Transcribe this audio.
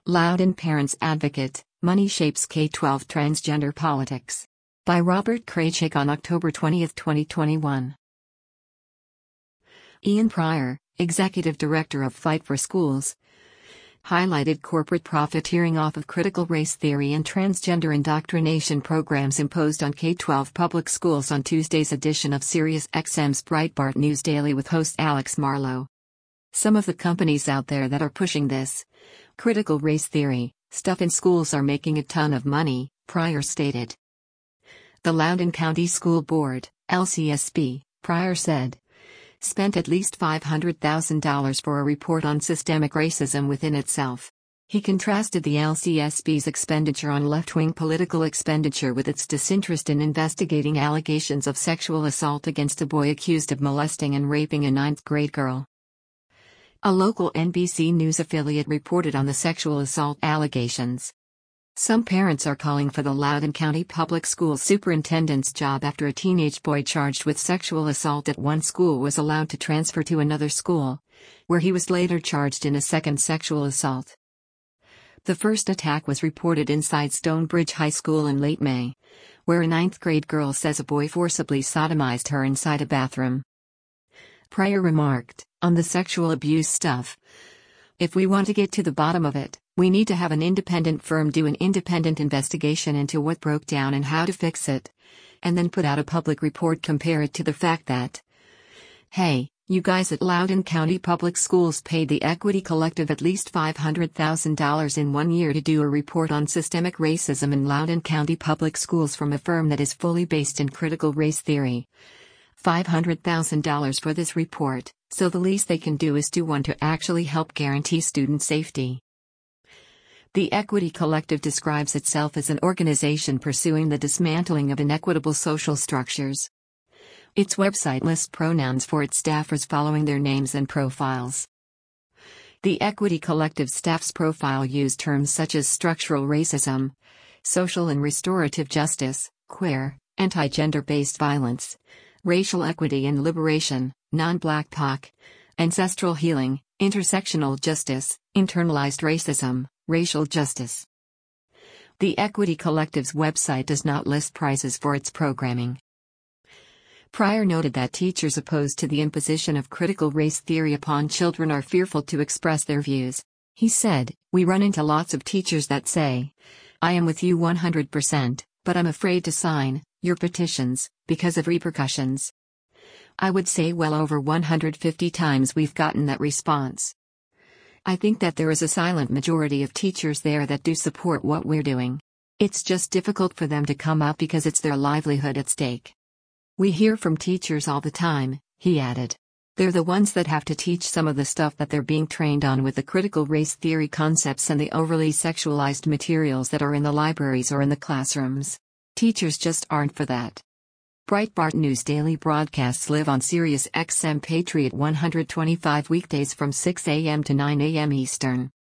Loudon Parents Advocate, Money Shapes K-12 Transgender Politics. By Robert Kraychik on October 20, 2021. Ian Prior, Executive Director of Fight for Schools, highlighted corporate profiteering off of critical race theory and transgender indoctrination programs imposed on K-12 public schools on Tuesday's edition of SiriusXM's Breitbart News Daily with host Alex Marlow. Some of the companies out there that are pushing this critical race theory stuff in schools are making a ton of money, Prior stated. The Loudoun County School Board, LCSB, Prior said, spent at least $500,000 for a report on systemic racism within itself. He contrasted the LCSB's expenditure on left-wing political expenditure with its disinterest in investigating allegations of sexual assault against a boy accused of molesting and raping a ninth-grade girl. A local NBC News affiliate reported on the sexual assault allegations. Some parents are calling for the Loudoun County Public Schools superintendent's job after a teenage boy charged with sexual assault at one school was allowed to transfer to another school, where he was later charged in a second sexual assault. The first attack was reported inside Stonebridge High School in late May, where a ninth-grade girl says a boy forcibly sodomized her inside a bathroom. Prior remarked, on the sexual abuse stuff, if we want to get to the bottom of it, we need to have an independent firm do an independent investigation into what broke down and how to fix it, and then put out a public report compare it to the fact that, hey, you guys at Loudoun County Public Schools paid the Equity Collective at least $500,000 in 1 year to do a report on systemic racism in Loudoun County Public Schools from a firm that is fully based in critical race theory. $500,000 for this report, so the least they can do is do one to actually help guarantee student safety. The Equity Collective describes itself as an organization pursuing the dismantling of inequitable social structures. Its website lists pronouns for its staffers following their names and profiles. The Equity Collective staff's profile use terms such as structural racism, social and restorative justice, queer, anti-gender-based violence, racial equity and liberation, non-Black POC, ancestral healing, intersectional justice, internalized racism, racial justice. The Equity Collective's website does not list prices for its programming. Prior noted that teachers opposed to the imposition of critical race theory upon children are fearful to express their views. He said, "We run into lots of teachers that say, I am with you 100%, but I'm afraid to sign your petitions because of repercussions." I would say well over 150 times we've gotten that response. I think that there is a silent majority of teachers there that do support what we're doing. It's just difficult for them to come out because it's their livelihood at stake. We hear from teachers all the time, he added. They're the ones that have to teach some of the stuff that they're being trained on with the critical race theory concepts and the overly sexualized materials that are in the libraries or in the classrooms. Teachers just aren't for that. Breitbart News Daily broadcasts live on SiriusXM Patriot 125 weekdays from 6 a.m. to 9 a.m. Eastern.